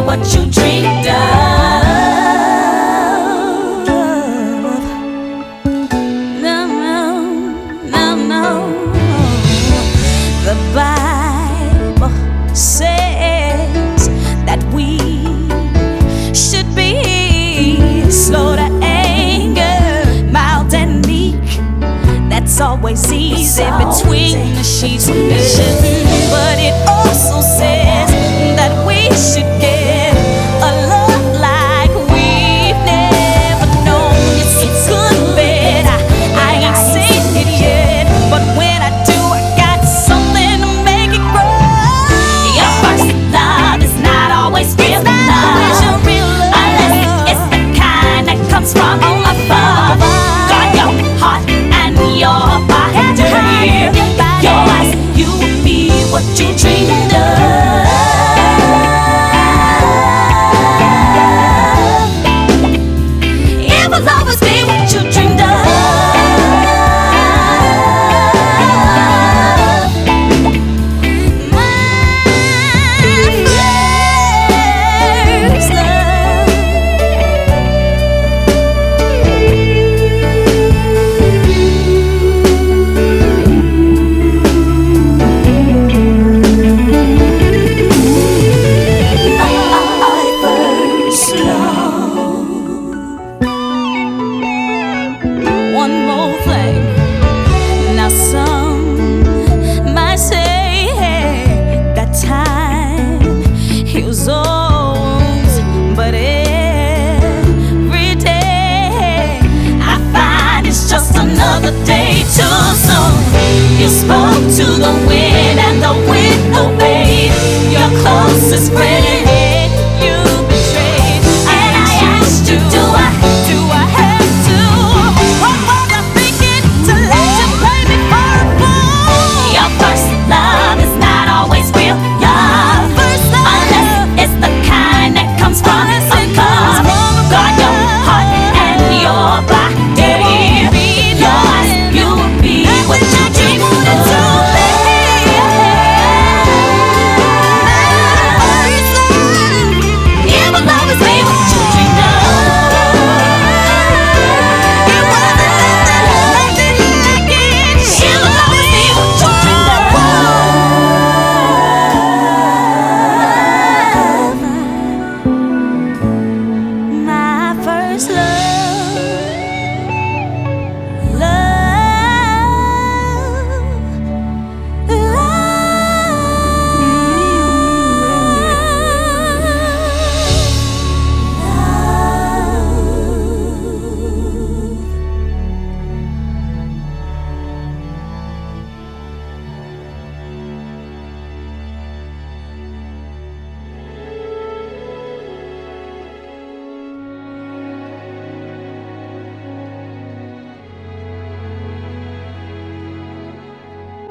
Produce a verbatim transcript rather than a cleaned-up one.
what you dreamed of. No, no, no, no. The Bible says that we should be slow to anger, mild and meek. That's always easy between the sheets. But it also says that we should get a love like we've never known. It's a good bed, I, I ain't seen it yet, but when I do, I got something to make it grow. Your first love is not always real love, unless it's the kind that comes from above. Guard your heart and your body. Your eyes, you will be what you dreamed of. It will always be what you dreamed of. One more thing. Now some might say that time heals wounds, but every day I find it's just another day too soon. You spoke to the wind and the wind obeyed. Your closest friend. Love.